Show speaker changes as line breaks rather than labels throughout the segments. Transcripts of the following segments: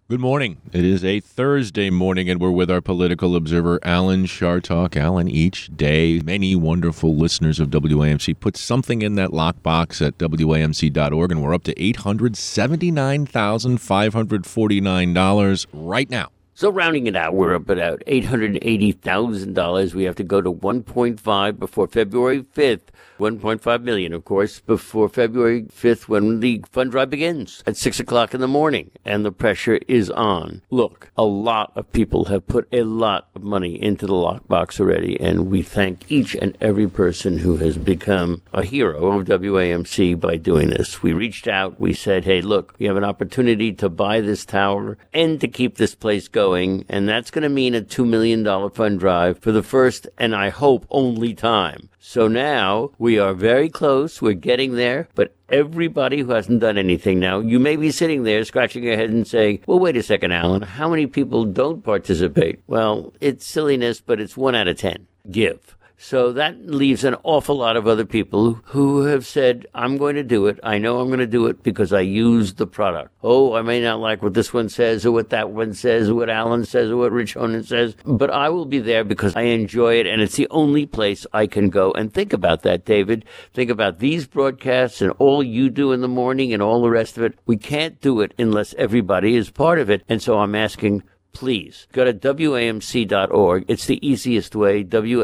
Good morning. It is a Thursday morning, and we're with our political observer, Alan Chartock. Alan, each day, many wonderful listeners of WAMC put something in that lockbox at WAMC.org, and we're up to $879,549 right now.
So rounding it out, we're up at about $880,000. We have to go to 1.5 before February 5th. 1.5 million, of course, before February 5th when the fund drive begins at 6 o'clock in the morning, and the pressure is on. Look, a lot of people have put a lot of money into the lockbox already, and we thank each and every person who has become a hero of WAMC by doing this. We reached out, we said, hey, look, we have an opportunity to buy this tower and to keep this place going, and that's going to mean a $2 million fund drive for the first, and I hope only time. So now we are very close. We're getting there. But everybody who hasn't done anything now, you may be sitting there scratching your head and saying, well, wait a second, Alan, how many people don't participate? Well, it's silliness, but it's 1 out of 10. Give. So that leaves an awful lot of other people who have said, I'm going to do it. I know I'm going to do it because I use the product. Oh, I may not like what this one says or what that one says or what Alan says or what Rich Honan says, but I will be there because I enjoy it, and it's the only place I can go. And think about that, David. Think about these broadcasts and all you do in the morning and all the rest of it. We can't do it unless everybody is part of it. And so I'm asking, please go to WAMC.org. It's the easiest way,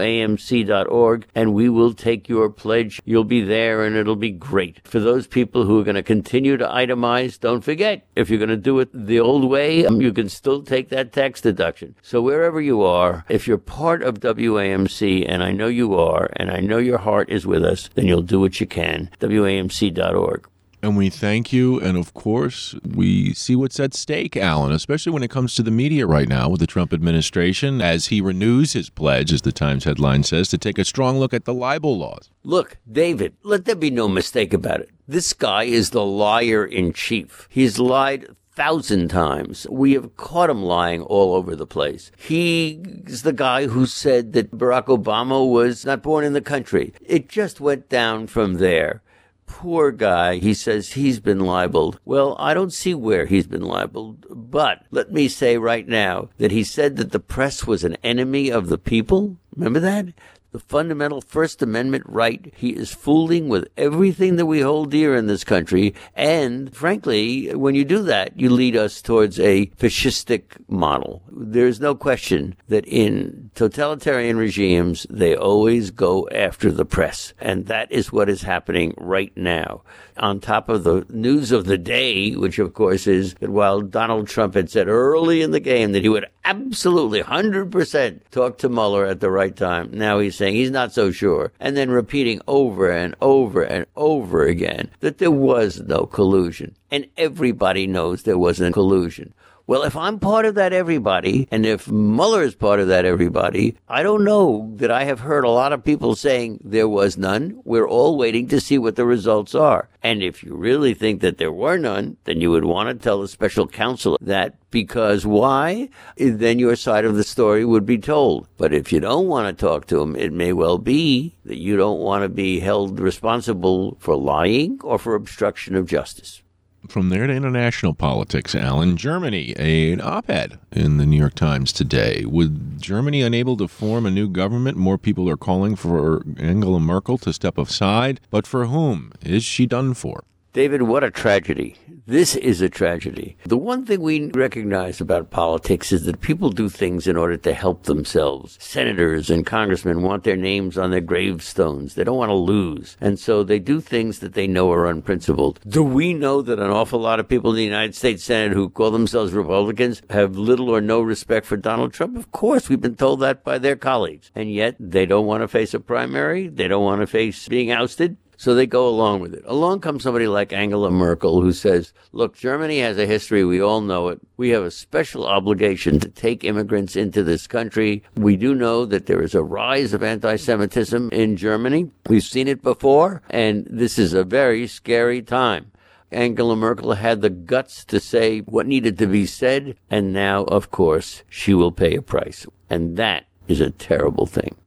WAMC.org, and we will take your pledge. You'll be there, and it'll be great. For those people who are going to continue to itemize, don't forget, if you're going to do it the old way, you can still take that tax deduction. So wherever you are, if you're part of WAMC, and I know you are, and I know your heart is with us, then you'll do what you can. WAMC.org.
And we thank you, and of course, we see what's at stake, Alan, especially when it comes to the media right now with the Trump administration, as he renews his pledge, as the Times headline says, to take a strong look at the libel laws.
Look, David, let there be no mistake about it. This guy is the liar in chief. He's lied 1,000 times. We have caught him lying all over the place. He's the guy who said that Barack Obama was not born in the country. It just went down from there. Poor guy. He says he's been libeled. Well, I don't see where he's been libeled, but let me say right now that he said that the press was an enemy of the people. Remember that? The fundamental First Amendment right. He is fooling with everything that we hold dear in this country. And frankly, when you do that, you lead us towards a fascistic model. There's no question that in totalitarian regimes, they always go after the press. And that is what is happening right now. On top of the news of the day, which of course is that while Donald Trump had said early in the game that he would absolutely 100% talk to Mueller at the right time, now he's saying he's not so sure, and then repeating over and over and over again that there was no collusion. And everybody knows there wasn't collusion. Well, if I'm part of that everybody, and if Mueller is part of that everybody, I don't know that I have heard a lot of people saying there was none. We're all waiting to see what the results are. And if you really think that there were none, then you would want to tell the special counsel that, because why? Then your side of the story would be told. But if you don't want to talk to him, it may well be that you don't want to be held responsible for lying or for obstruction of justice.
From there to international politics, Alan, Germany, an op-ed in the New York Times today. With Germany unable to form a new government, more people are calling for Angela Merkel to step aside. But for whom is she done for?
David, what a tragedy. This is a tragedy. The one thing we recognize about politics is that people do things in order to help themselves. Senators and congressmen want their names on their gravestones. They don't want to lose. And so they do things that they know are unprincipled. Do we know that an awful lot of people in the United States Senate who call themselves Republicans have little or no respect for Donald Trump? Of course, we've been told that by their colleagues. And yet they don't want to face a primary. They don't want to face being ousted. So they go along with it. Along comes somebody like Angela Merkel who says, look, Germany has a history. We all know it. We have a special obligation to take immigrants into this country. We do know that there is a rise of anti-Semitism in Germany. We've seen it before, and this is a very scary time. Angela Merkel had the guts to say what needed to be said, and now, of course, she will pay a price. And that is a terrible thing.